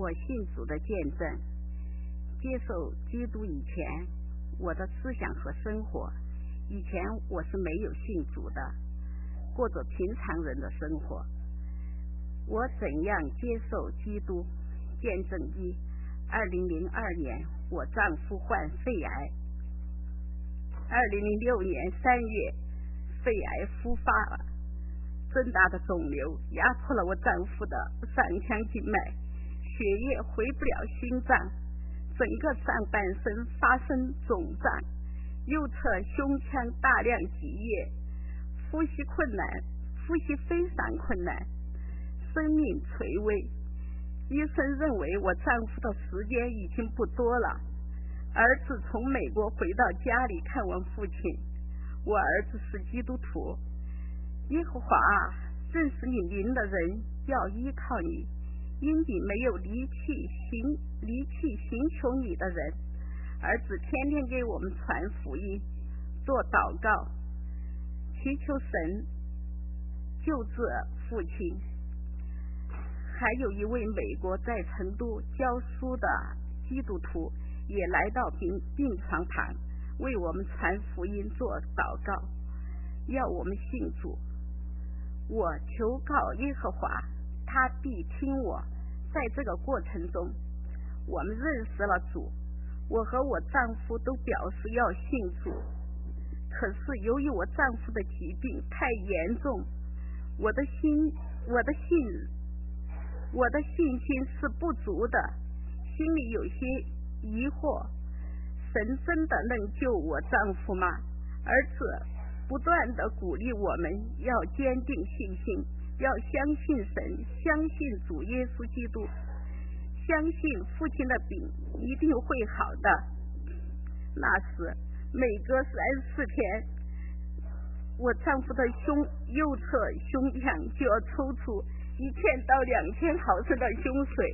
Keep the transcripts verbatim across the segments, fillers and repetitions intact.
我信主的见证。接受基督以前，我的思想和生活，以前我是没有信主的，过着平常人的生活。我怎样接受基督？见证一：二零零二年，我丈夫患肺癌。二零零六年三月，肺癌复发了，增大的肿瘤压迫了我丈夫的上腔静脉，血液回不了心脏，整个上半身发生肿胀，右侧胸腔大量积液，呼吸困难，呼吸非常困难，生命垂危。医生认为我丈夫的时间已经不多了。儿子从美国回到家里看望父亲，我儿子是基督徒。耶和华啊，认识你名的人要依靠你，因你没有离弃行离弃寻求你的人。儿子天天给我们传福音，做祷告，祈求神救治父亲。还有一位美国在成都教书的基督徒也来到病病床旁，为我们传福音做祷告，要我们信主。我求告耶和华，他必听我。在这个过程中，我们认识了主，我和我丈夫都表示要信主。可是由于我丈夫的疾病太严重，我的心我的信我的信心是不足的，心里有些疑惑，神真的能救我丈夫吗？儿子不断地鼓励我们要坚定信心，要相信神，相信主耶稣基督，相信父亲的病一定会好的。那时每隔三四天，我丈夫的胸右侧胸腔就要抽出一千到两千毫升的胸水。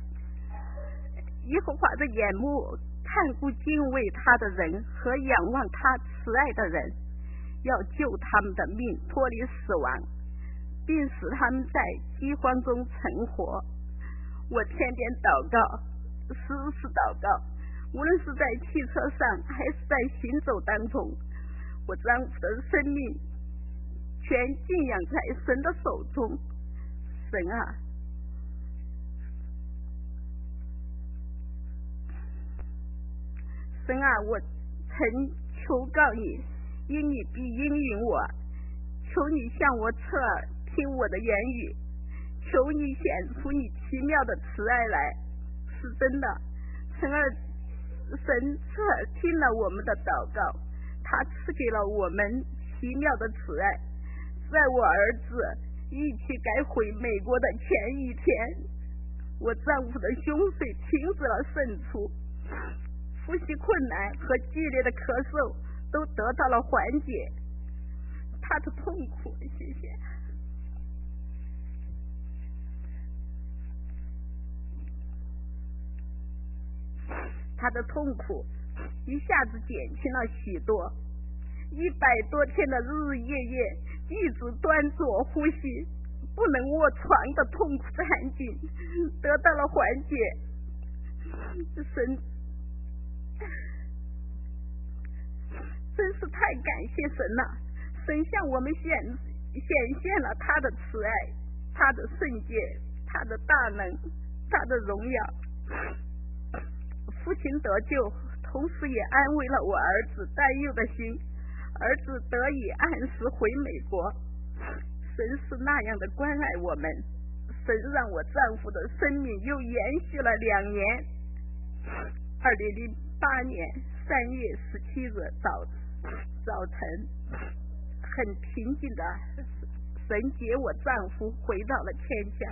耶和华的眼目看顾敬畏他的人和仰望他慈爱的人，要救他们的命脱离死亡，并使他们在饥荒中存活。我天天祷告，时时祷告，无论是在汽车上还是在行走当中，我丈夫的生命全敬仰在神的手中。神啊，神啊，我曾求告你，因你必应允我，求你向我侧耳听我的言语，求你显出你奇妙的慈爱来。是真的，神儿神侧耳听了我们的祷告，他赐给了我们奇妙的慈爱。在我儿子一起该回美国的前一天，我丈夫的胸水停止了渗出，呼吸困难和剧烈的咳嗽都得到了缓解。他的痛苦，谢谢。他的痛苦一下子减轻了许多，一百多天的日日夜夜一直端坐呼吸，不能卧床的痛苦惨境得到了缓解。神真是太感谢神了，神向我们显显现了他的慈爱，他的圣洁，他的大能，他的荣耀。父亲得救，同时也安慰了我儿子担忧的心，儿子得以按时回美国。神是那样的关爱我们，神让我丈夫的生命又延续了两年。二零零八年三月十七日早早晨，很平静的神接我丈夫回到了天家。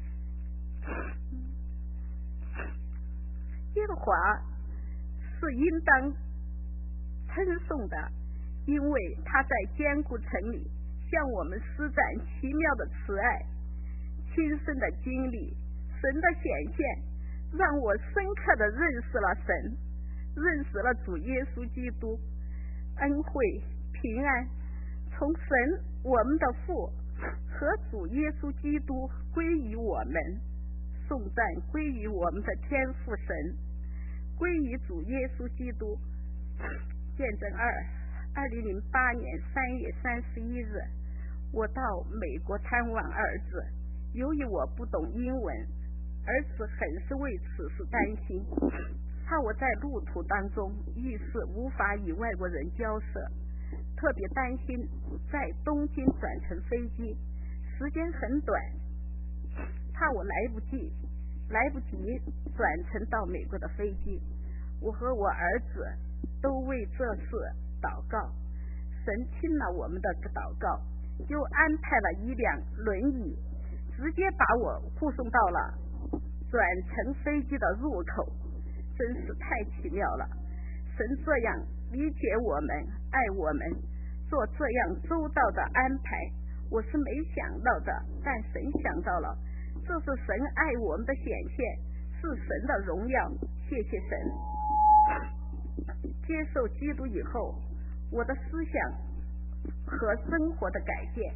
耶和华是应当称颂的，因为他在坚固城里向我们施展奇妙的慈爱。亲身的经历，神的显现让我深刻的认识了神，认识了主耶稣基督，恩惠平安从神我们的父和主耶稣基督归于我们。 颂赞归于我们的天父神，归于主耶稣基督。见证二，二零零八年三月三十一日，我到美国探望儿子，由于我不懂英文，儿子很是为此事担心，怕我在路途当中遇事无法与外国人交涉，特别担心在东京转乘飞机时间很短，怕我来不及来不及转乘到美国的飞机。我和我儿子都为这事祷告，神听了我们的祷告，就安排了一辆轮椅，直接把我护送到了转乘飞机的入口，真是太奇妙了。神这样理解我们，爱我们，做这样周到的安排，我是没想到的，但神想到了，这是神爱我们的显现，是神的荣耀，谢谢神。接受基督以后，我的思想和生活的改变，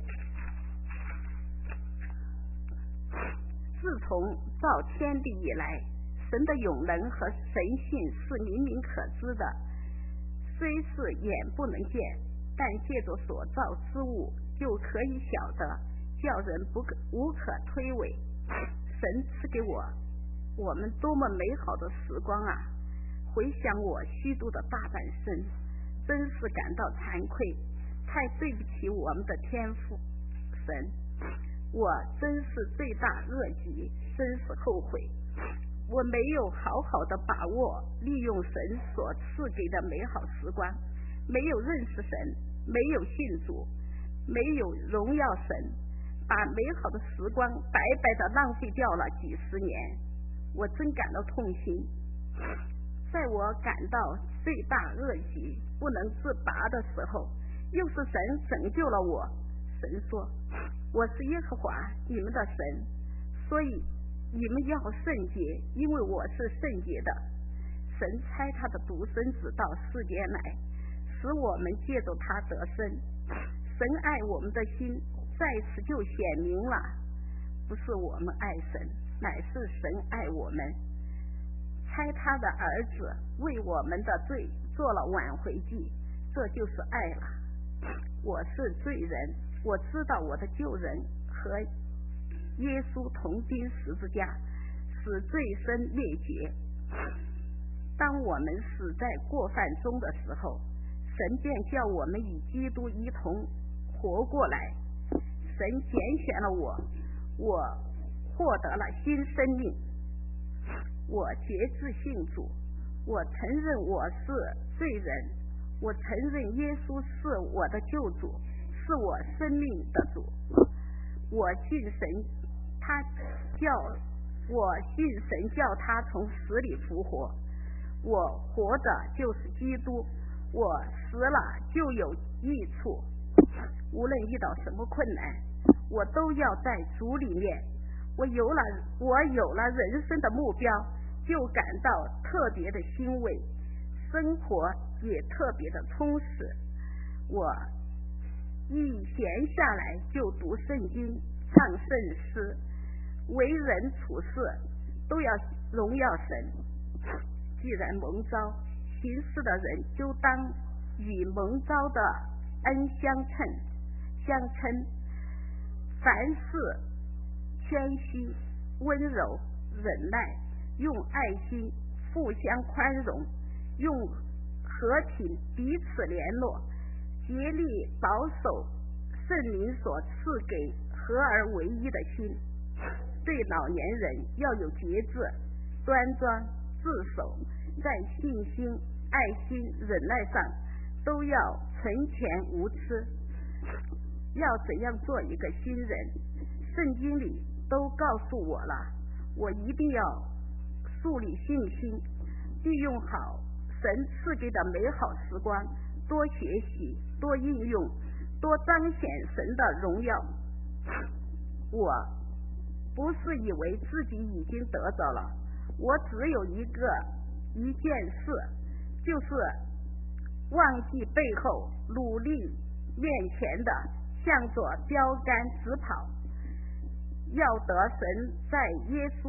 自从造天地以来，神的永能和神性是明明可知的，虽是眼不能见，但借着所造之物就可以晓得，叫人不可无可推诿。神赐给我我们多么美好的时光啊！回想我虚度的大半生，真是感到惭愧，太对不起我们的天父神，我真是罪大恶极，真是后悔。我没有好好的把握利用神所赐给的美好时光，没有认识神，没有信主，没有荣耀神，把美好的时光白白的浪费掉了几十年，我真感到痛心。在我感到罪大恶极不能自拔的时候，又是神拯救了我。神说，我是耶和华你们的神，所以你们要圣洁，因为我是圣洁的。神差他的独生子到世间来，使我们借着他得生。神爱我们的心在此就显明了，不是我们爱神，乃是神爱我们，差他的儿子为我们的罪做了挽回祭，这就是爱了。我是罪人，我知道我的救人和耶稣同钉十字架，使罪身灭绝。当我们死在过犯中的时候，神便叫我们与基督一同活过来。神拣选了我，我获得了新生命。我决志信主，我承认我是罪人，我承认耶稣是我的救主，是我生命的主。我信神，他叫我信神叫他从死里复活。我活着就是基督，我死了就有益处。无论遇到什么困难，我都要在主里面。我有了我有了人生的目标，就感到特别的欣慰，生活也特别的充实。我一闲下来就读圣经，唱圣诗，为人处事都要荣耀神。既然蒙召行事的人，就当与蒙召的恩相称相称，凡事谦虚温柔忍耐，用爱心互相宽容，用和平彼此联络，竭力保守圣灵所赐给合而为一的心。对老年人要有节制，端庄自守，在信心爱心忍耐上都要存全无疵。要怎样做一个新人，圣经里都告诉我了，我一定要树立信心，利用好神赐给的美好时光，多学习，多应用，多彰显神的荣耀。我不是以为自己已经得着了，我只有一个一件事，就是忘记背后，努力面前的，向着标杆直跑，要得神在耶稣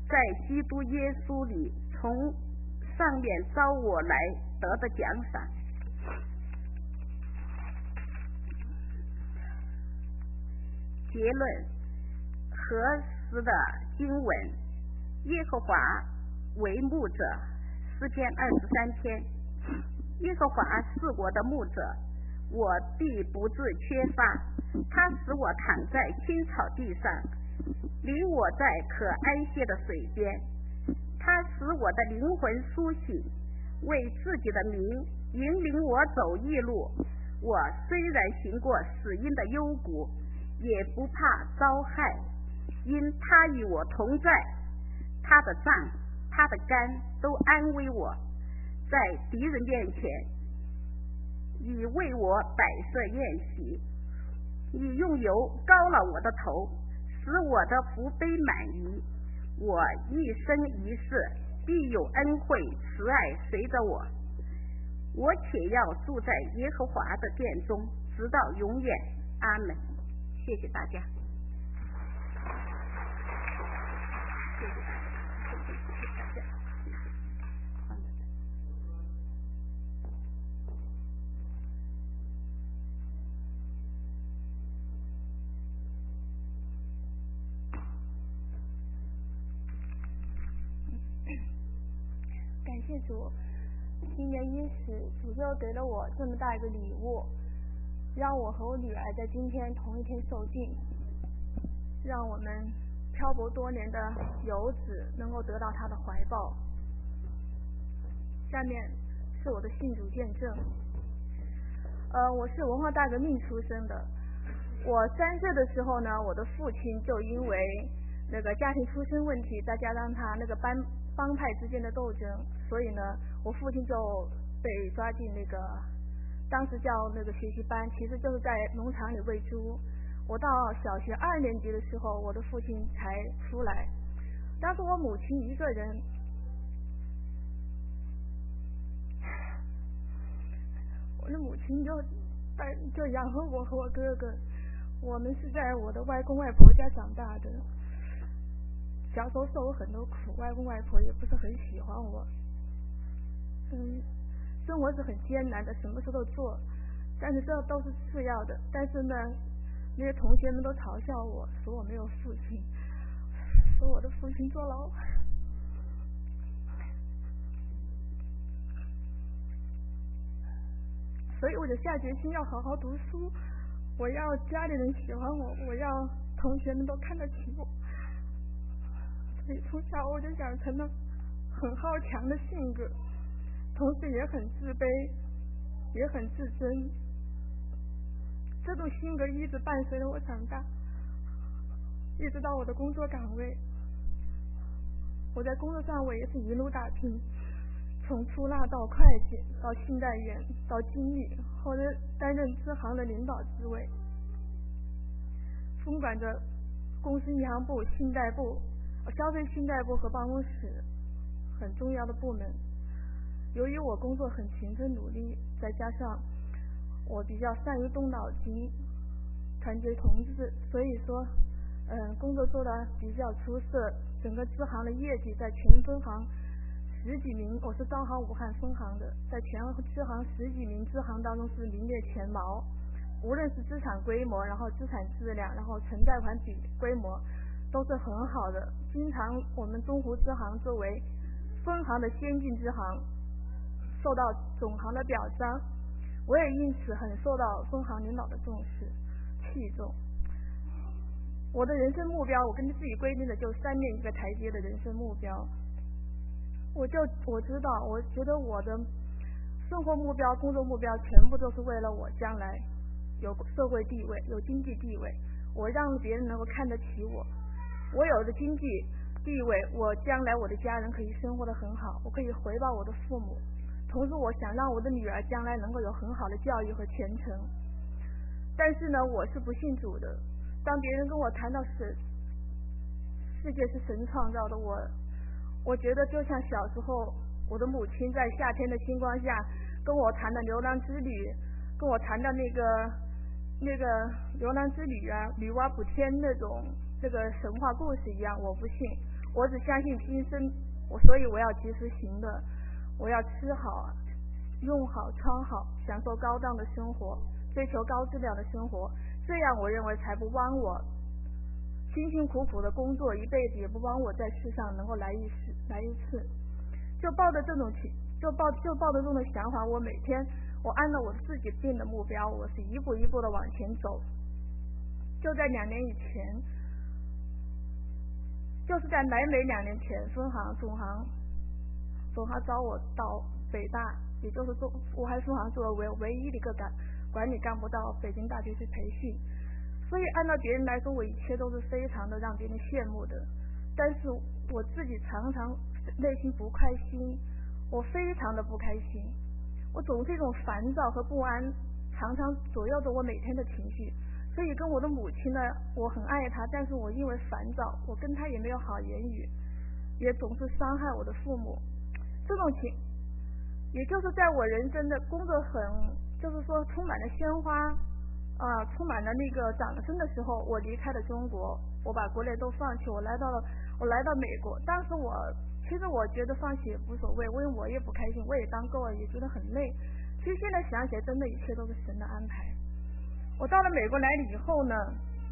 在基督耶稣里从上面招我来得的奖赏。结论：合适的经文，耶和华为牧者，诗篇二十三篇。耶和华是我的牧者，我必不致缺乏。他使我躺在青草地上，领我在可安歇的水边。他使我的灵魂苏醒，为自己的名引领我走义路。我虽然行过死荫的幽谷，也不怕遭害，因他与我同在。他的杖他的竿都安慰我，在敌人面前已为我摆设宴席。你用油膏了我的头，使我的福杯满溢。我一生一世必有恩惠慈爱随着我，我且要住在耶和华的殿中，直到永远。阿门。谢谢大家。谢谢大家。谢谢大家。 感谢主，新年伊始，主就给了我这么大一个礼物，让我和我女儿在今天同一天受尽，让我们漂泊多年的游子能够得到他的怀抱。下面是我的信主见证。呃，我是文化大革命出生的。我三岁的时候呢，我的父亲就因为那个家庭出身问题，再加上他那个帮帮派之间的斗争，所以呢，我父亲就被抓进那个当时叫那个学习班，其实就是在农场里喂猪。我到小学二年级的时候，我的父亲才出来。当时我母亲一个人，我的母亲就带就养活我和我哥哥。我们是在我的外公外婆家长大的，小时候受过很多苦，外公外婆也不是很喜欢我。嗯，生活是很艰难的，什么事都做，但是这都是次要的。但是呢，那些同学们都嘲笑我，说我没有父亲，说我的父亲坐牢。所以我就下决心要好好读书，我要家里人喜欢我，我要同学们都看得起我。所以从小我就养成了很好强的性格，同时也很自卑，也很自尊。这种性格一直伴随着我长大，一直到我的工作岗位。我在工作上我也是一路打拼，从出纳到会计，到信贷员，到经理，后来担任支行的领导职位，分管着公司银行部、信贷部、消费信贷部和办公室很重要的部门。由于我工作很勤奋努力，再加上我比较善于动脑筋，团结同志，所以说嗯，工作做得比较出色。整个支行的业绩在全分行十几名，我是招行武汉分行的，在全支行十几名支行当中是名列前茅。无论是资产规模，然后资产质量，然后存贷款比规模，都是很好的。经常我们中湖支行作为分行的先进支行，受到总行的表彰，我也因此很受到分行领导的重视器重。我的人生目标，我跟自己规定的就三年一个台阶的人生目标。我就我知道，我觉得我的生活目标、工作目标全部都是为了我将来有社会地位、有经济地位，我让别人能够看得起我。我有了经济地位，我将来我的家人可以生活得很好，我可以回报我的父母。同时，我想让我的女儿将来能够有很好的教育和前程。但是呢，我是不信主的。当别人跟我谈到是世界是神创造的，我我觉得就像小时候我的母亲在夏天的星光下跟我谈的牛郎织女，跟我谈的那个那个牛郎织女啊、女娲补天那种这个神话故事一样，我不信。 我只相信今生，我所以我要及时行乐，我要吃好、用好、穿好，享受高档的生活，追求高质量的生活，这样我认为才不枉我辛辛苦苦的工作一辈子，也不枉我在世上能够来一次来一次。就抱着这种情，就抱就抱着这种想法，我每天我按照我自己定的目标，我是一步一步的往前走。就在两年以前，就是在来美两年前，分行总行总行招我到北大，也就是说我还分行作为唯一的一个干管理干部到北京大学去培训。所以按照别人来说，我一切都是非常的让别人羡慕的，但是我自己常常内心不开心，我非常的不开心，我总是一种烦躁和不安，常常左右着我每天的情绪。所以跟我的母亲呢，我很爱她，但是我因为烦躁，我跟她也没有好言语，也总是伤害我的父母。这种情，也就是在我人生的工作很，就是说充满了鲜花啊、呃，充满了那个掌声的时候，我离开了中国，我把国内都放弃，我来到了，我来到美国。当时我其实我觉得放弃也无所谓，因为我也不开心，我也当够了，也觉得很累。其实现在想起来，真的一切都是神的安排。我到了美国来了以后呢，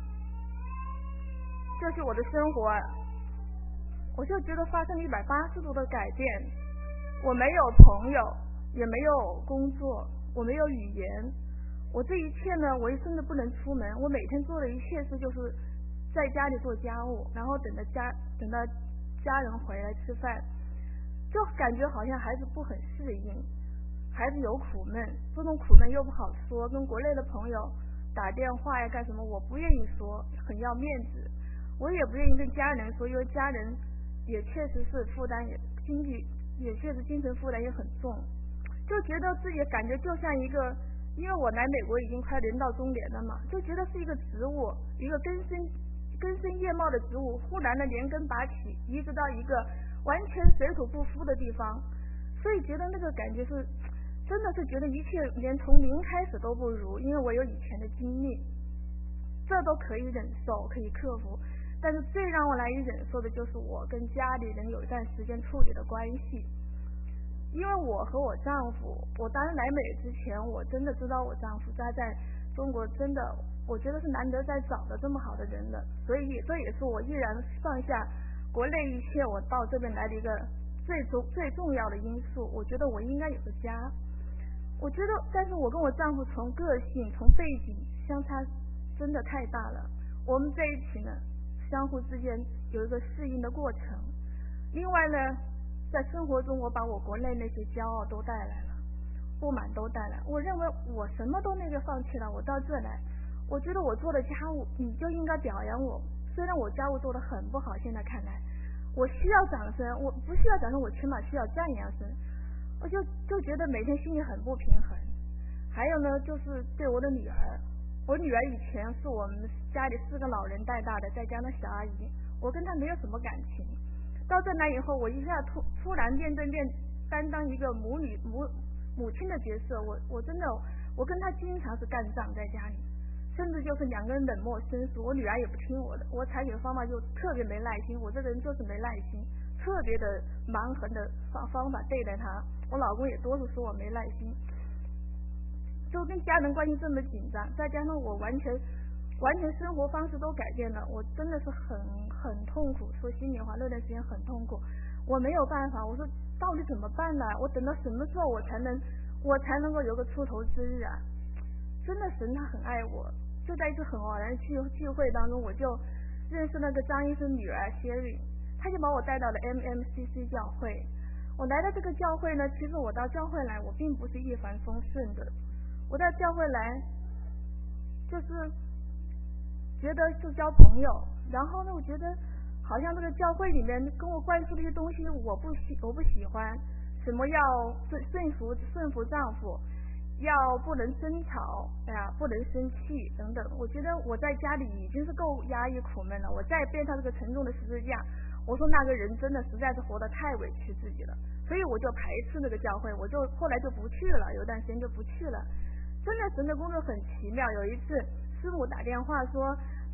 就是我的生活，我就觉得发生了一百八十度的改变。我没有朋友，也没有工作，我没有语言，我这一切呢，我甚至不能出门。我每天做的一切事就是在家里做家务，然后等着家等到家人回来吃饭，就感觉好像孩子不很适应，孩子有苦闷，这种苦闷又不好说，跟国内的朋友打电话呀干什么，我不愿意说，很要面子。我也不愿意跟家人说，因为家人也确实是负担，也经济也确实精神负担也很重，就觉得自己感觉就像一个，因为我来美国已经快人到中年了嘛，就觉得是一个植物，一个根深根深叶茂的植物，忽然的连根拔起，移植到一个完全水土不服的地方，所以觉得那个感觉是。真的是觉得一切连从零开始都不如，因为我有以前的经历，这都可以忍受，可以克服。但是最让我难以忍受的就是我跟家里人有一段时间处理的关系。因为我和我丈夫，我当然来美之前，我真的知道我丈夫他在中国真的，我觉得是难得再找的这么好的人了，所以这也是我毅然放下国内一切，我到这边来的一个最重最重要的因素。我觉得我应该有个家。我觉得，但是我跟我丈夫从个性、从背景相差真的太大了。我们在一起呢，相互之间有一个适应的过程。另外呢，在生活中，我把我国内那些骄傲都带来了，不满都带来。我认为我什么都那个放弃了，我到这来，我觉得我做的家务，你就应该表扬我。虽然我家务做得很不好，现在看来，我需要掌声，我不需要掌声，我起码需要赞扬声。我就就觉得每天心里很不平衡。还有呢，就是对我的女儿，我女儿以前是我们家里四个老人带大的，再加上小阿姨，我跟她没有什么感情。到这来以后，我一下突突然面对面担当一个母女母母亲的角色，我我真的我跟她经常是干仗在家里，甚至就是两个人冷漠生疏。我女儿也不听我的，我采取的方法就特别没耐心，我这个人就是没耐心，特别的蛮横的方方法对待她。我老公也多数说我没耐心，就跟家人关系这么紧张，再加上我完全完全生活方式都改变了，我真的是很很痛苦。说心里话，那段时间很痛苦，我没有办法。我说到底怎么办呢？我等到什么时候我才能我才能够有个出头之日啊？真的神他很爱我，就在一次很偶然的聚聚会当中，我就认识那个张医生女儿 Sherry， 他就把我带到了 M M C C 教会。我来到这个教会呢，其实我到教会来，我并不是一帆风顺的。我到教会来，就是觉得是交朋友，然后呢，我觉得好像这个教会里面跟我灌输的一些东西，我不喜我不喜欢，什么要顺顺服顺服丈夫，要不能争吵，哎呀，不能生气等等。我觉得我在家里已经是够压抑苦闷了，我再背上这个沉重的十字架。我说那个人真的实在是活得太委屈自己了，所以我就排斥那个教会，我就后来就不去了，有段时间就不去了。真的神的工作很奇妙。有一次师母打电话说，在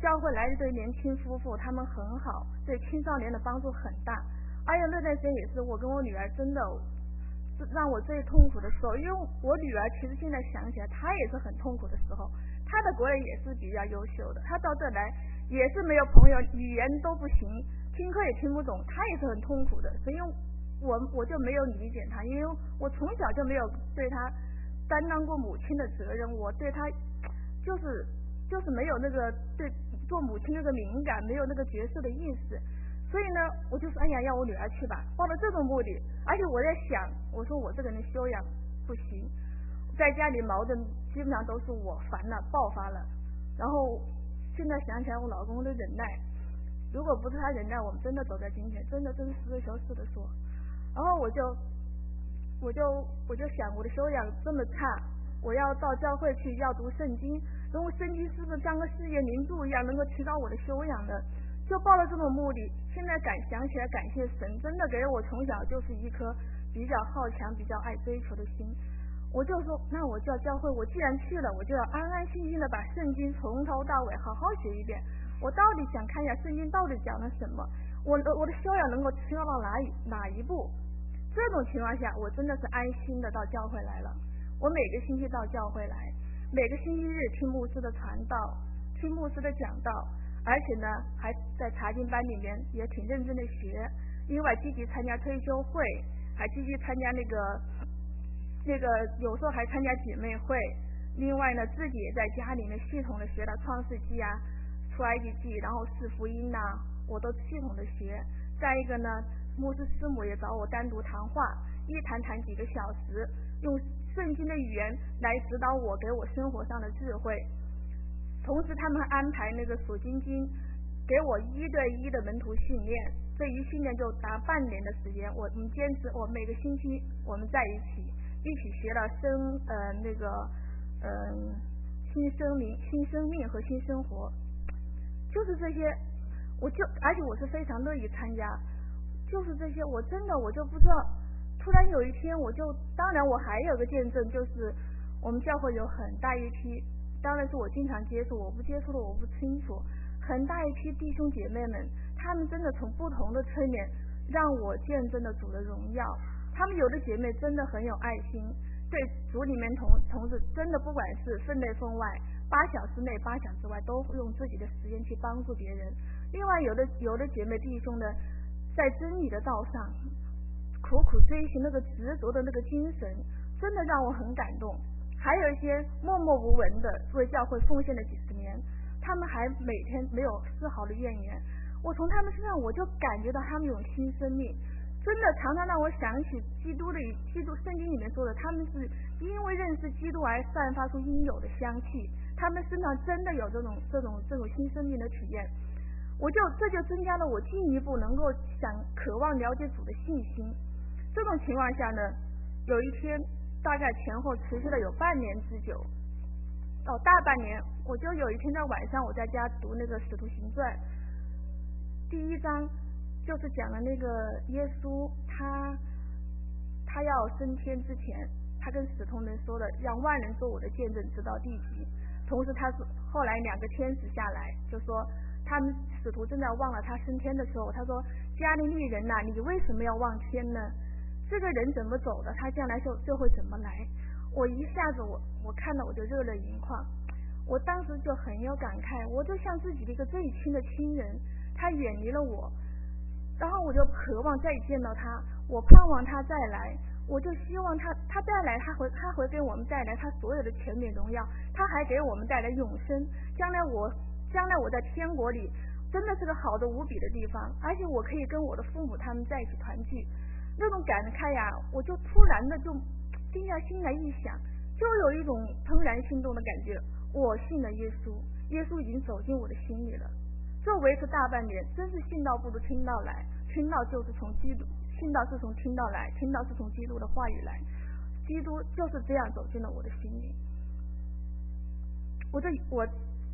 教会来的对年轻夫妇，他们很好，对青少年的帮助很大。而且那段时间也是我跟我女儿真的让我最痛苦的时候，因为我女儿其实现在想起来，她也是很痛苦的时候。她的国语也是比较优秀的，她到这来也是没有朋友，语言都不行，听课也听不懂，她也是很痛苦的。所以我我就没有理解她，因为我从小就没有对她担当过母亲的责任，我对她就是就是没有那个对做母亲那个敏感，没有那个角色的意识。所以呢，我就说，哎呀，让我女儿去吧，抱着这种目的。而且我在想，我说我这个人修养不行，在家里矛盾基本上都是我烦了，爆发了。然后现在想起来，我老公的忍耐，如果不是他忍耐，我们真的走在今天，真的真是实事求是的说。然后我就我就我就想，我的修养这么差，我要到教会去要读圣经，然后圣经是不是像个世界名著一样，能够提高我的修养呢？就抱了这种目的。现在感想起来，感谢神，真的给我从小就是一颗比较好强、比较爱追求的心。我就说，那我就要教会，我既然去了，我就要安安心心的把圣经从头到尾好好学一遍。我到底想看一下圣经到底讲了什么，我的我的修养能够提高到哪一哪一步？这种情况下，我真的是安心的到教会来了。我每个星期到教会来，每个星期日听牧师的传道，听牧师的讲道。而且呢，还在查经班里面也挺认真的学，另外积极参加退休会，还积极参加那个那个有时候还参加姐妹会。另外呢，自己也在家里面系统的学了创世纪啊、出埃及记，然后四福音呐、啊，我都系统的学。再一个呢，牧师师母也找我单独谈话，一谈谈几个小时，用圣经的语言来指导我，给我生活上的智慧。同时他们安排那个属经经给我一对一的门徒训练，这一训练就达半年的时间，我们坚持，我每个星期我们在一起一起学了生呃那个嗯、呃、新生命新生命和新生活，就是这些。我就而且我是非常乐意参加，就是这些。我真的我就不知道，突然有一天我就，当然我还有个见证，就是我们教会有很大一批，当然是我经常接触，我不接触的我不清楚。很大一批弟兄姐妹们，他们真的从不同的侧面让我见证了主的荣耀。他们有的姐妹真的很有爱心，对组里面同同志真的不管是分内分外，八小时内八小时外都用自己的时间去帮助别人。另外有的有的姐妹弟兄呢，在真理的道上苦苦追寻那个执着的那个精神，真的让我很感动。还有一些默默无闻的为教会奉献了几十年，他们还每天没有丝毫的怨言。我从他们身上我就感觉到他们有新生命，真的常常让我想起基督的基督圣经里面说的，他们是因为认识基督而散发出应有的香气，他们身上真的有这种这种这种新生命的体验。我就这就增加了我进一步能够想渴望了解主的信心。这种情况下呢，有一天大概前后持续了有半年之久，哦大半年，我就有一天在晚上我在家读那个使徒行传第一章，就是讲了那个耶稣他他要升天之前，他跟使徒们说的让万人做我的见证直到地极。同时他说后来两个天使下来就说，他们使徒正在忘了他升天的时候，他说加利利人呐、啊，你为什么要忘天呢？这个人怎么走的，他将来就就会怎么来。我一下子我我看到我就热泪盈眶，我当时就很有感慨，我就像自己的一个最亲的亲人，他远离了我，然后我就渴望再见到他，我盼望他再来，我就希望他他再来，他会他会给我们带来他所有的全美荣耀，他还给我们带来永生，将来我将来我在天国里真的是个好的无比的地方，而且我可以跟我的父母他们在一起团聚。那种感慨呀，我就突然的就静下心来一想，就有一种怦然心动的感觉。我信了耶稣，耶稣已经走进我的心里了。这维持大半年，真是信道不如听到来，听到就是从基督，信道是从听到来，听到是从基督的话语来，基督就是这样走进了我的心里。我这我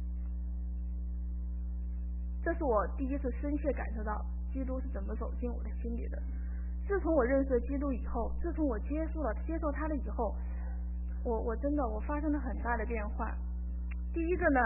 这是我第一次深切感受到基督是怎么走进我的心里的。自从我认识了基督以后，自从我接受了接受他了以后，我我真的我发生了很大的变化。第一个呢，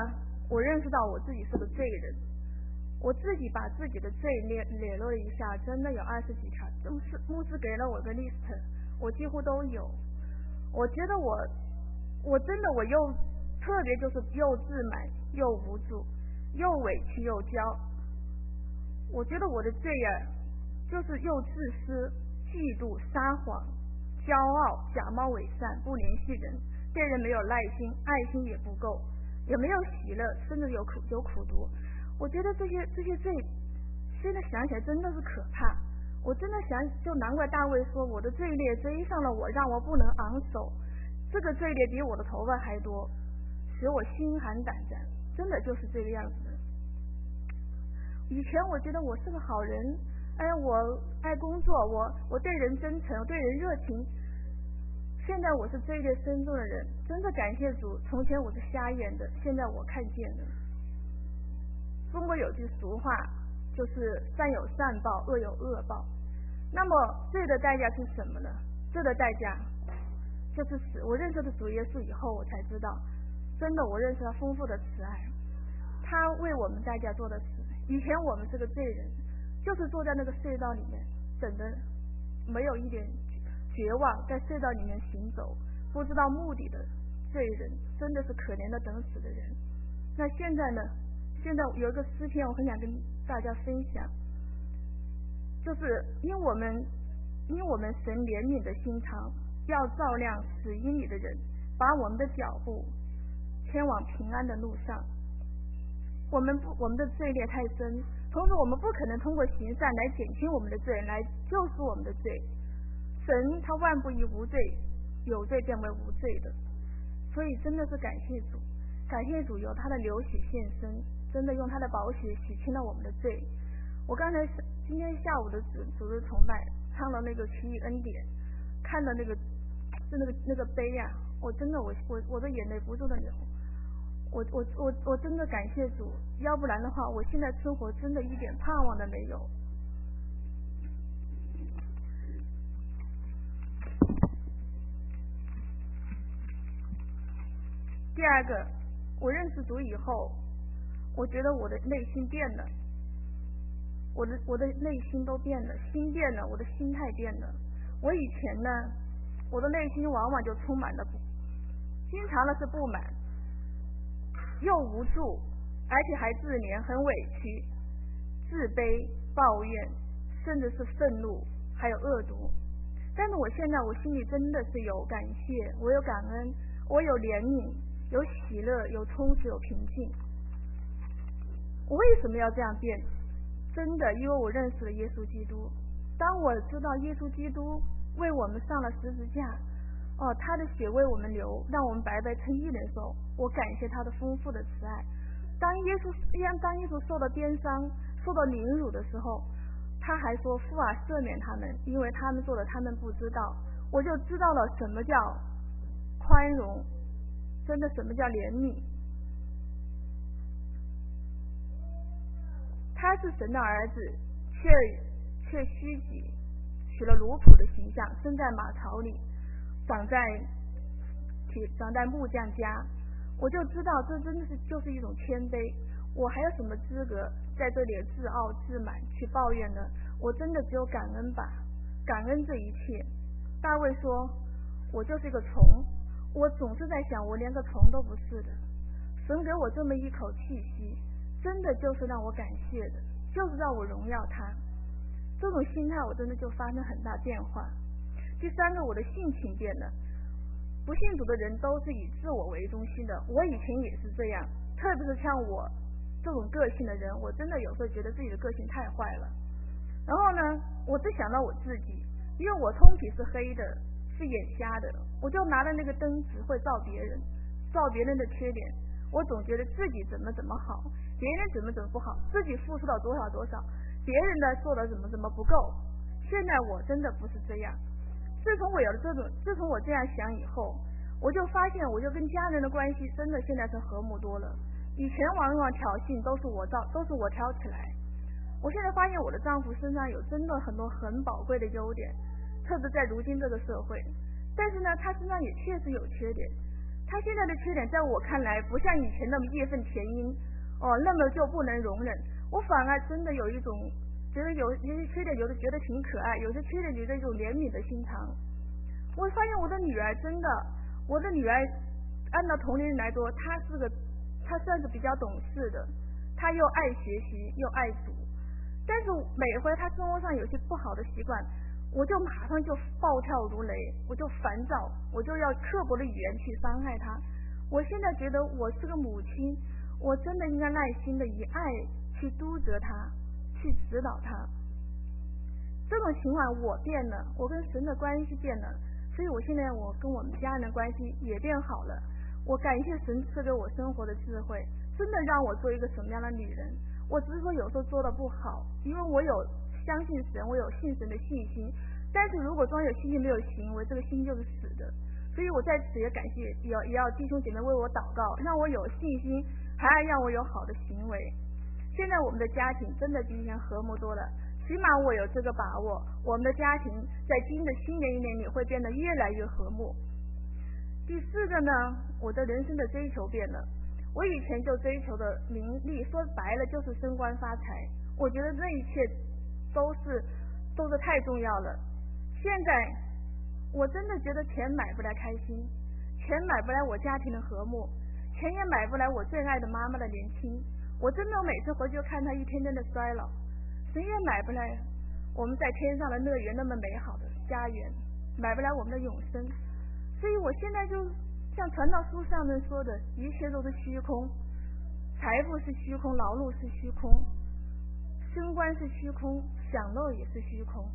我认识到我自己是个罪人，我自己把自己的罪列列了一下，真的有二十几条，牧师牧师给了我个 list， 我几乎都有。我觉得我我真的我又特别就是又自满又无助又委屈又骄，我觉得我的罪啊就是又自私嫉妒撒谎骄傲假冒伪善不联系人，对人没有耐心，爱心也不够，也没有喜乐，甚至有苦有苦毒。我觉得这些这些罪现在想起来真的是可怕。我真的想，就难怪大卫说我的罪孽追上了我，让我不能昂首，这个罪孽比我的头发还多，使我心寒胆战，真的就是这个样子的。以前我觉得我是个好人，哎，我爱工作，我我对人真诚，我对人热情。现在我是罪孽深重的人，真的感谢主，从前我是瞎眼的，现在我看见了。中国有句俗话，就是善有善报，恶有恶报。那么罪的代价是什么呢？罪的代价就是死。我认识的主耶稣以后，我才知道，真的我认识他丰富的慈爱，他为我们代价做的死。以前我们是个罪人，就是坐在那个隧道里面，等着没有一点绝望，在隧道里面行走，不知道目的的罪人，真的是可怜的等死的人。那现在呢？现在有一个诗篇，我很想跟大家分享，就是因我们因我们神怜悯的心肠，要照亮死荫里的人，把我们的脚步牵往平安的路上。我们不我们的罪孽太深，同时我们不可能通过行善来减轻我们的罪，来救赎我们的罪。神他万不以无罪有罪变为无罪的，所以真的是感谢主，感谢主由他的流血献身，真的用他的宝血洗清了我们的罪。我刚才今天下午的主主日崇拜唱了那个奇异恩典，看了那个就那个那个碑啊，我真的我我我的眼泪不住的流。我我我我真的感谢主，要不然的话，我现在生活真的一点盼望都没有。第二个，我认识主以后，我觉得我的内心变了，我的我的内心都变了，心变了，我的心态变了。我以前呢，我的内心往往就充满了，经常的是不满，又无助，而且还自怜，很委屈，自卑，抱怨，甚至是愤怒，还有恶毒。但是我现在我心里真的是有感谢，我有感恩，我有怜悯，有喜乐，有充实，有平静。我为什么要这样变？真的，因为我认识了耶稣基督。当我知道耶稣基督为我们上了十字架，哦，他的血为我们流，让我们白白称义的时候，我感谢他的丰富的慈爱。当耶稣当耶稣受到鞭伤，受到凌辱的时候，他还说父啊，赦免他们，因为他们做的他们不知道。我就知道了什么叫宽容，真的什么叫怜悯。他是神的儿子，却却虚己，取了奴仆的形象，生在马槽里，长在长在木匠家。我就知道这真的是就是一种谦卑。我还有什么资格在这里自傲自满去抱怨呢？我真的只有感恩吧，感恩这一切。大卫说，我就是一个虫，我总是在想，我连个虫都不是的。神给我这么一口气息，真的就是让我感谢的，就是让我荣耀他。这种心态我真的就发生很大变化。第三个，我的性情变了。不信主的人都是以自我为中心的，我以前也是这样，特别是像我这种个性的人，我真的有时候觉得自己的个性太坏了。然后呢，我只想到我自己，因为我通体是黑的，是眼瞎的，我就拿着那个灯只会照别人，照别人的缺点，我总觉得自己怎么怎么好，别人怎么怎么不好，自己付出了多少多少，别人的做的怎么怎么不够。现在我真的不是这样。自从我有了这种，自从我这样想以后，我就发现，我就跟家人的关系真的现在是和睦多了。以前往往挑衅都是我造，都是我挑起来。我现在发现我的丈夫身上有真的很多很宝贵的优点，特别在如今这个社会。但是呢，他身上也确实有缺点。 他现在的缺点在我看来不像以前那么义愤填膺，哦，那么就不能容忍。我反而真的有一种觉得有有些缺点，有的觉得挺可爱，有些缺点觉得一种怜悯的心肠。我发现我的女儿真的，我的女儿按照同龄人来说，她是个她算是比较懂事的，她又爱学习又爱读，但是每回她生活上有些不好的习惯，我就马上就暴跳如雷，我就烦躁，我就要刻薄的语言去伤害她。我现在觉得我是个母亲，我真的应该耐心的以爱去督责她，去指导她。这种情况我变了，我跟神的关系变了，所以我现在我跟我们家人的关系也变好了。我感谢神赐给我生活的智慧，真的让我做一个什么样的女人。我只是说有时候做的不好，因为我有相信神，我有信神的信心，但是如果光有信心没有行为，这个心就是死的。所以我在此也感谢，也要也要弟兄姐妹为我祷告，让我有信心，还要让我有好的行为。现在我们的家庭真的比以前和睦多了，起码我有这个把握，我们的家庭在新的新的一年里会变得越来越和睦。第四个呢，我的人生的追求变了。我以前就追求的名利，说白了就是升官发财，我觉得这一切都是都是太重要了。现在我真的觉得钱买不来开心，钱买不来我家庭的和睦，钱也买不来我最爱的妈妈的年轻。我真的每次回去看她一天天的衰老，谁也买不来我们在天上的乐园那么美好的家园，买不来我们的永生。所以我现在就像传道书上面说的，一切都是虚空，财富是虚空，劳碌是虚空，升官是虚空，享乐也是虚空。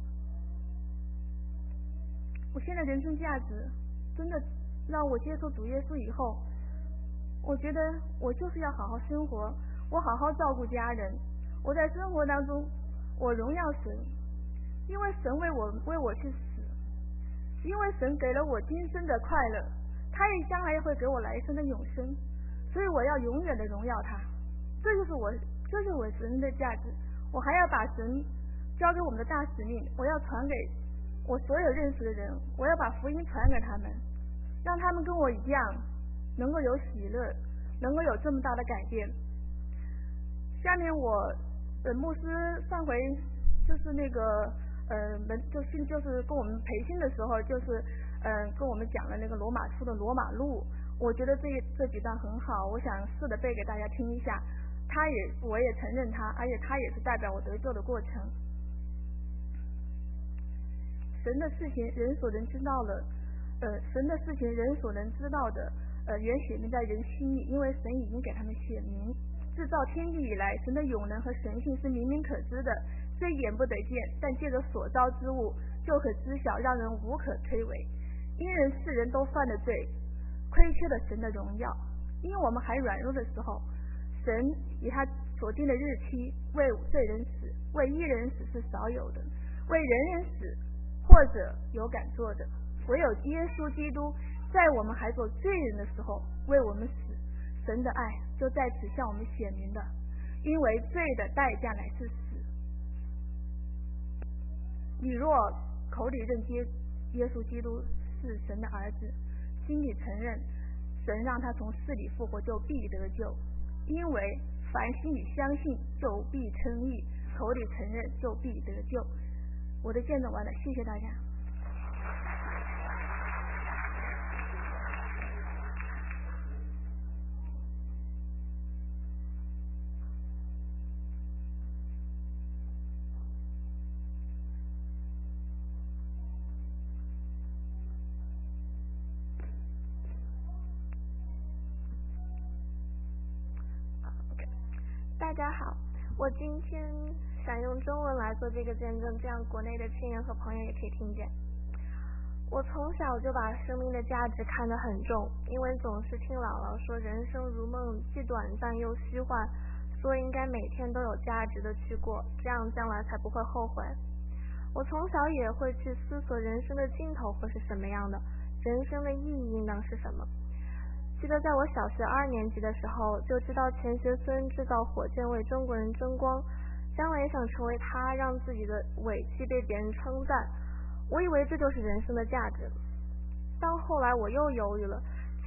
我现在人生价值真的让我接受主耶稣以后，我觉得我就是要好好生活，我好好照顾家人，我在生活当中我荣耀神，因为神为我为我去死，因为神给了我今生的快乐，他也将来会给我来生的永生，所以我要永远的荣耀他。这就是我这就是我神的价值。我还要把神交给我们的大使命，我要传给我所有认识的人，我要把福音传给他们，让他们跟我一样能够有喜乐，能够有这么大的改变。下面我呃牧师上回就是那个呃门就是就是跟我们培训的时候，就是嗯、呃、跟我们讲了那个罗马书的罗马路，我觉得这这几段很好，我想试着背给大家听一下。他也我也承认他，而且他也是代表我得救的过程。神的事情人所能知道了，呃，神的事情人所能知道的，呃，原显明在人心里，因为神已经给他们显明。自造天地以来，神的永能和神性是明明可知的，虽眼不得见，但借着所造之物就可知晓，让人无可推诿。因人世人都犯了罪，亏缺了神的荣耀。因为我们还软弱的时候，神以他所定的日期为罪人死，为义人死是少有的，为人人死或者有敢做的，唯有耶稣基督在我们还做罪人的时候为我们死，神的爱就在此向我们显明的，因为罪的代价乃是死。你若口里认接耶稣基督是神的儿子，心里承认神让他从死里复活，就必得救。因为凡心里相信就必称义，口里承认就必得救。我的见证完了，谢谢大家。 大家好，我今天想用中文来做这个见证，这样国内的亲人和朋友也可以听见。我从小就把生命的价值看得很重，因为总是听姥姥说人生如梦，既短暂又虚幻，所以应该每天都有价值的去过，这样将来才不会后悔。我从小也会去思索人生的尽头会是什么样的，人生的意义应当是什么。记得在我小学二年级的时候，就知道钱学森制造火箭为中国人争光，将来也想成为他，让自己的伟绩被别人称赞。我以为这就是人生的价值。到后来我又犹豫了，其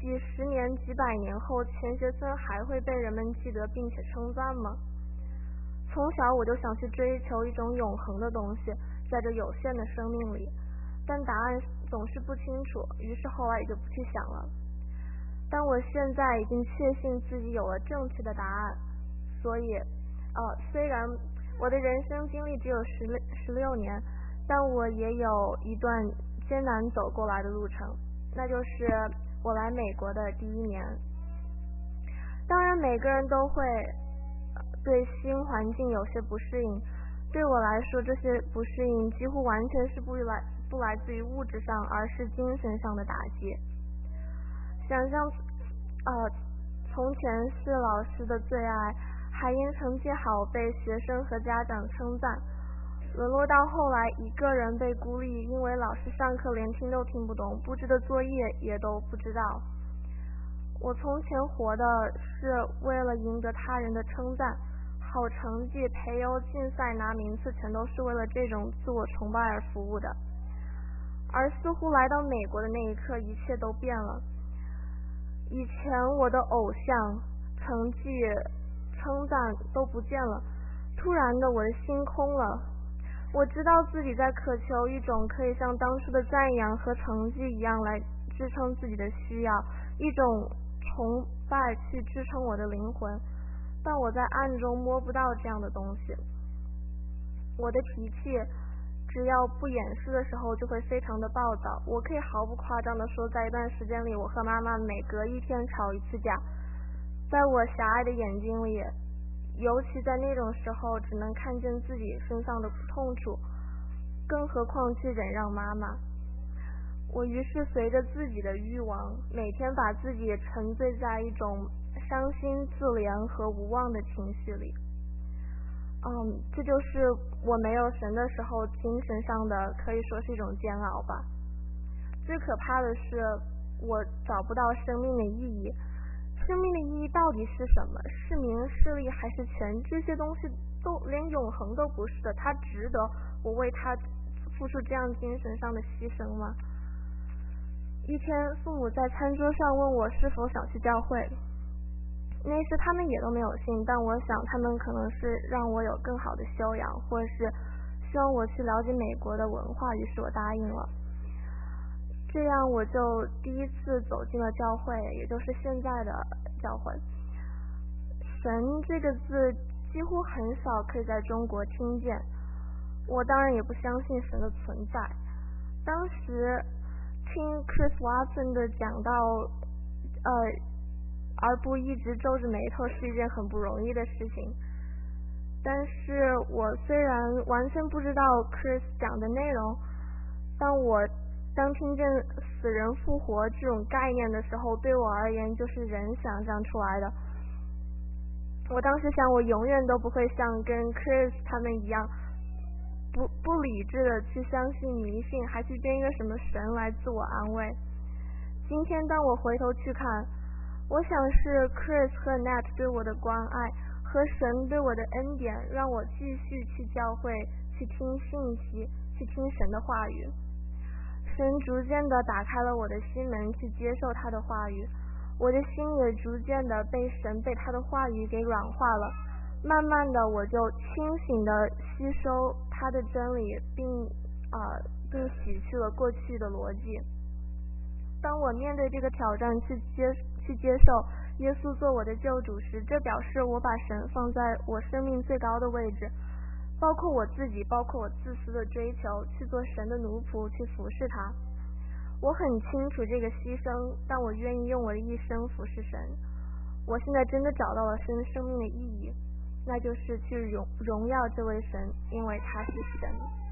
几十年、几百年后，钱学森还会被人们记得并且称赞吗？从小我就想去追求一种永恒的东西，在这有限的生命里，但答案总是不清楚，于是后来也就不去想了。但我现在已经确信自己有了正确的答案，所以，呃，虽然我的人生经历只有十六十六年，但我也有一段艰难走过来的路程，那就是我来美国的第一年。当然，每个人都会对新环境有些不适应，对我来说，这些不适应几乎完全是不来不来自于物质上，而是精神上的打击。想象，呃，从前是老师的最爱，还因成绩好被学生和家长称赞，沦落到后来一个人被孤立，因为老师上课连听都听不懂，布置的作业也都不知道。我从前活的是为了赢得他人的称赞，好成绩、培优、竞赛拿名次，全都是为了这种自我崇拜而服务的。而似乎来到美国的那一刻，一切都变了。以前我的偶像、成绩、称赞都不见了，突然的我的心空了。我知道自己在渴求一种可以像当初的赞扬和成绩一样来支撑自己的需要，一种崇拜去支撑我的灵魂，但我在暗中摸不到这样的东西。我的脾气只要不掩饰的时候就会非常的暴躁，我可以毫不夸张的说，在一段时间里，我和妈妈每隔一天吵一次架。在我狭隘的眼睛里，尤其在那种时候，只能看见自己身上的痛楚，更何况去忍让妈妈。我于是随着自己的欲望，每天把自己沉醉在一种伤心、自怜和无望的情绪里。嗯，这就是我没有神的时候精神上的可以说是一种煎熬吧。最可怕的是，我找不到生命的意义。生命的意义到底是什么？是名是利还是权？这些东西都连永恒都不是的，它值得我为它付出这样精神上的牺牲吗？一天，父母在餐桌上问我是否想去教会，那时他们也都没有信，但我想他们可能是让我有更好的修养，或者是希望我去了解美国的文化，于是我答应了。这样我就第一次走进了教会，也就是现在的教会。神这个字几乎很少可以在中国听见，我当然也不相信神的存在。当时听 Chris Watson 的讲到呃而不一直皱着眉头是一件很不容易的事情，但是我虽然完全不知道 Chris 讲的内容，但我当听见死人复活这种概念的时候，对我而言就是人想象出来的。我当时想，我永远都不会像跟 Chris 他们一样不不理智的去相信迷信，还去编一个什么神来自我安慰。今天当我回头去看，我想是 Chris 和 Nat 对我的关爱和神对我的恩典，让我继续去教会，去听信息，去听神的话语。神逐渐的打开了我的心门，去接受他的话语，我的心也逐渐的被神被他的话语给软化了。慢慢的，我就清醒的吸收他的真理，并啊、呃、并洗去了过去的逻辑。当我面对这个挑战去接去接受耶稣做我的救主时，这表示我把神放在我生命最高的位置，包括我自己，包括我自私的追求，去做神的奴仆，去服侍他。我很清楚这个牺牲，但我愿意用我的一生服侍神。我现在真的找到了生生命的意义，那就是去荣荣耀这位神，因为他是神。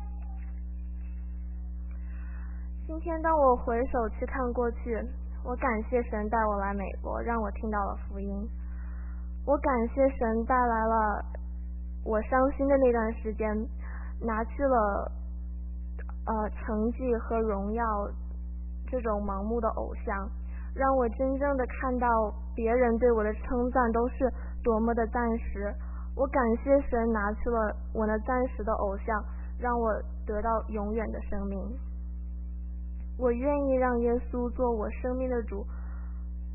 今天当我回首去看过去，我感谢神带我来美国，让我听到了福音。我感谢神带来了我伤心的那段时间，拿去了呃成绩和荣耀这种盲目的偶像，让我真正的看到别人对我的称赞都是多么的暂时。我感谢神拿去了我那暂时的偶像，让我得到永远的生命。我愿意让耶稣做我生命的主，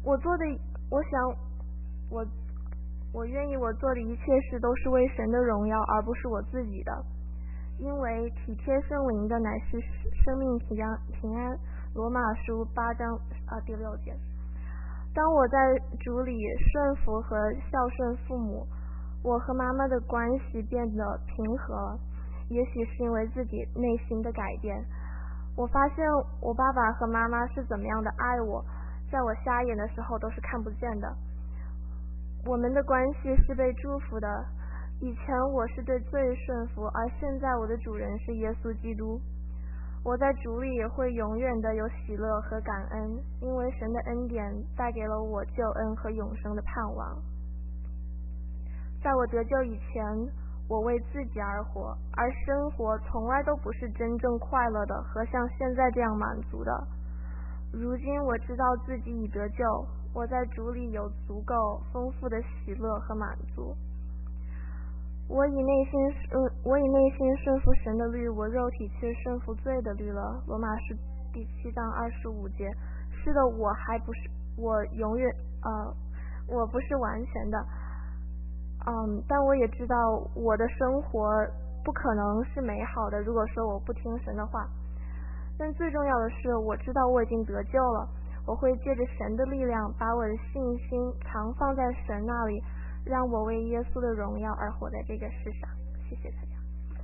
我做的，我想，我我愿意我做的一切事都是为神的荣耀，而不是我自己的。因为体贴圣灵的乃是生命平安平安。罗马书八章啊第六节。当我在主里顺服和孝顺父母，我和妈妈的关系变得平和了。也许是因为自己内心的改变，我发现我爸爸和妈妈是怎么样的爱我，在我瞎眼的时候都是看不见的。我们的关系是被祝福的。以前我是对罪顺服，而现在我的主人是耶稣基督。我在主里也会永远的有喜乐和感恩，因为神的恩典带给了我救恩和永生的盼望。在我得救以前，我为自己而活，而生活从来都不是真正快乐的和像现在这样满足的。如今我知道自己已得救，我在主里有足够丰富的喜乐和满足。我以内心顺，我以内心顺服神的律，我肉体却顺服罪的律了。罗马书第七章二十五节。是的，我还不是，我永远呃，我不是完全的，嗯，但我也知道我的生活不可能是美好的，如果说我不听神的话。但最重要的是，我知道我已经得救了，我会借着神的力量，把我的信心常放在神那里，让我为耶稣的荣耀而活在这个世上。谢谢大家。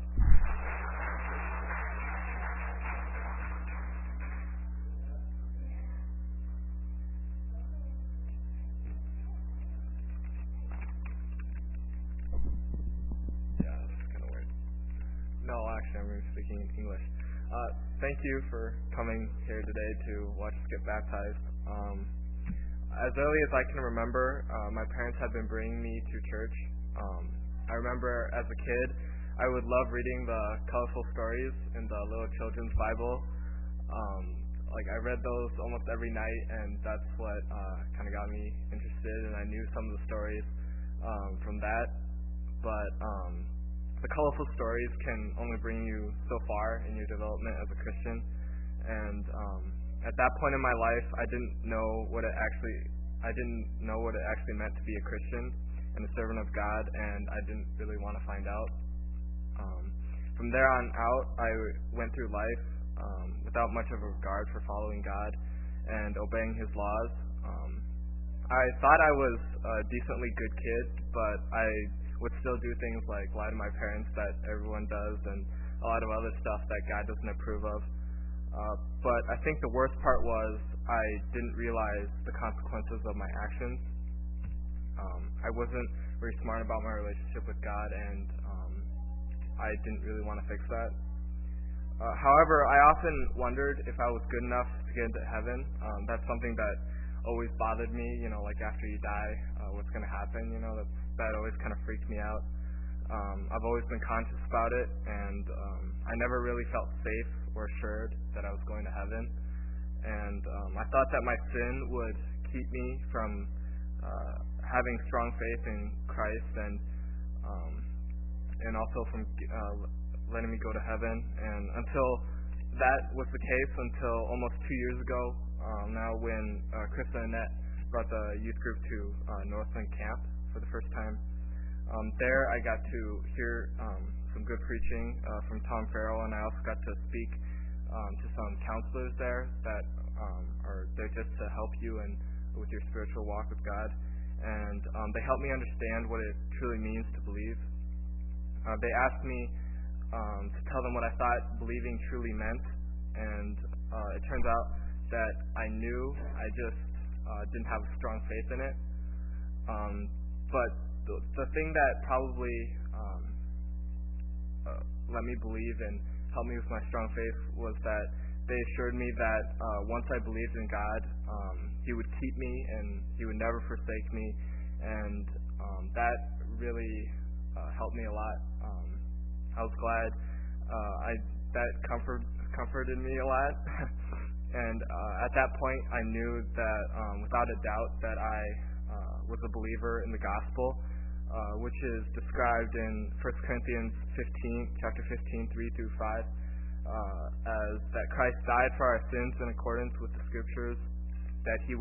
Yeah, that's kind of weird. No, actually, I'm going to be speaking English. Uh, thank you for coming here today to watch us get baptized. Um, as early as I can remember, uh, my parents had been bringing me to church. Um, I remember as a kid, I would love reading the colorful stories in the little children's Bible. Um, like I read those almost every night, and that's what uh, kind of got me interested, and I knew some of the stories um, from that. But um, the colorful stories can only bring you so far in your development as a Christian. And um, at that point in my life, I didn't know what it actually, I didn't know what it actually meant to be a Christian and a servant of God, and I didn't really want to find out. Um, from there on out, I went through life um, without much of a regard for following God and obeying His laws. Um, I thought I was a decently good kid, but I would still do things like lie to my parents that everyone does, and a lot of other stuff that God doesn't approve of. Uh, but I think the worst part was I didn't realize the consequences of my actions. Um, I wasn't very smart about my relationship with God, and um, I didn't really want to fix that. Uh, however, I often wondered if I was good enough to get into heaven. Um, that's something that always bothered me, you know, like after you die, uh, what's going to happen, you know, that's, that always kind of freaked me out. Um, I've always been conscious about it, and um, I never really felt safe or assured that I was going to heaven. And um, I thought that my sin would keep me from uh, having strong faith in Christ, and um, and also from uh, letting me go to heaven. And until that was the case, until almost two years ago, um, now when uh, Chris and Annette brought the youth group to uh, Northland Camp for the first time. Um, there I got to hear um, some good preaching uh, from Tom Farrell, and I also got to speak um, to some counselors there that um, are there just to help you and with your spiritual walk with God. And um, they helped me understand what it truly means to believe. Uh, they asked me um, to tell them what I thought believing truly meant, and uh, it turns out that I knew, I just uh, didn't have a strong faith in it. Um, but the, the thing that probably um, uh, let me believe and helped me with my strong faith was that they assured me that uh, once I believed in God, um, He would keep me and He would never forsake me, and um, that really uh, helped me a lot. Um, I was glad uh, I that comfort comforted me a lot, and uh, at that point I knew that um, without a doubt that I uh, was a believer in the gospel, uh, which is described in First Corinthians fifteen, chapter fifteen, three through five. Uh, as that Christ died for our sins in accordance with the Scriptures, that He was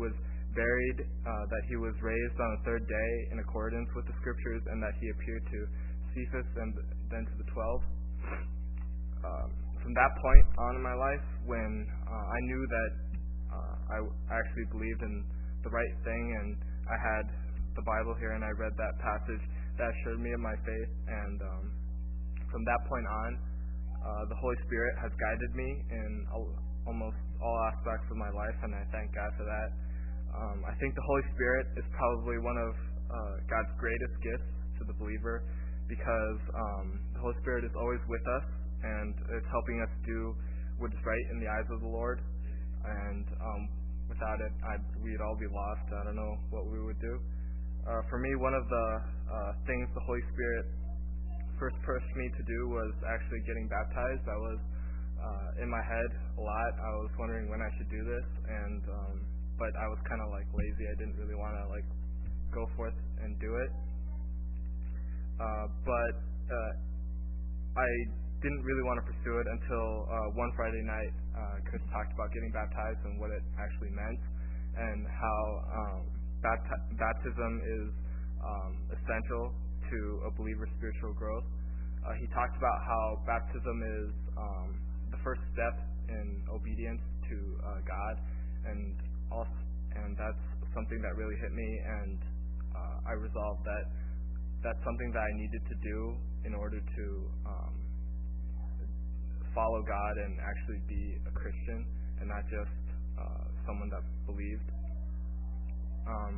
buried, uh, that he was raised on the third day in accordance with the scriptures, and that he appeared to Cephas and then to the twelve. Um, from that point on in my life, when uh, I knew that uh, I, I actually believed in the right thing, and I had the Bible here, and I read that passage that assured me of my faith, and um, from that point on, uh, the Holy Spirit has guided me in al- almost all aspects of my life, and I thank God for that. Um, I think the Holy Spirit is probably one of uh, God's greatest gifts to the believer, because um, the Holy Spirit is always with us, and it's helping us do what is right in the eyes of the Lord. And um, without it, I'd, we'd all be lost. I don't know what we would do. Uh, for me, one of the uh, things the Holy Spirit first pushed me to do was actually getting baptized. I was uh, in my head a lot. I was wondering when I should do this, and um, but I was kind of like lazy. I didn't really want to like go forth and do it. Uh, but uh, I didn't really want to pursue it until uh, one Friday night, uh, Chris talked about getting baptized and what it actually meant, and how um, bapti- baptism is um, essential to a believer's spiritual growth. Uh, he talked about how baptism is um, the first step in obedience to uh, God, and also, and that's something that really hit me, and uh, I resolved that that's something that I needed to do in order to um, follow God and actually be a Christian, and not just uh, someone that believed. Um,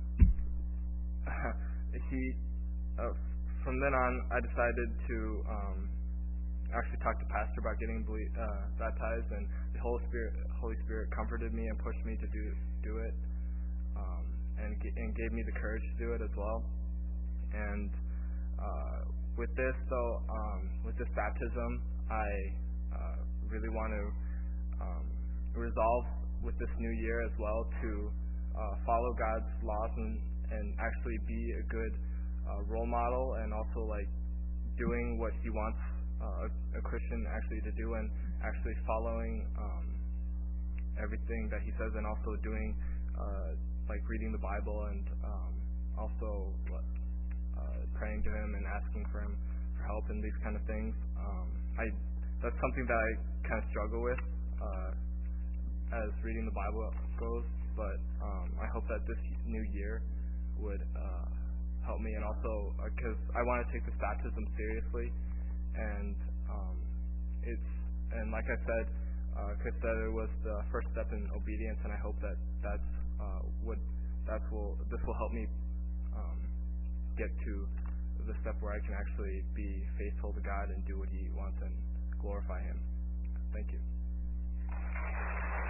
he, uh, from then on, I decided to um, actually talk to Pastor about getting ble- uh, baptized, and the Holy Spirit, Holy Spirit comforted me and pushed me to do do it, um, and g- and gave me the courage to do it as well. And uh, with this, though, um, with this baptism, I uh, really want to um, resolve with this new year as well to uh, follow God's laws and, and actually be a good uh, role model, and also like doing what He wants uh, a, a Christian actually to do, and actually following um, everything that He says, and also doing uh, like reading the Bible, and um, also uh, praying to Him and asking for Him for help in these kind of things. Um, I that's something that I kind of struggle with uh, as reading the Bible goes, but um, I hope that this new year would uh, help me, and also because uh, I want to take this baptism seriously, and um, it's and like I said, uh, Chris said it was the first step in obedience, and I hope that that's uh, what that's will this will help me um, get to the step where I can actually be faithful to God and do what He wants and glorify Him. Thank you.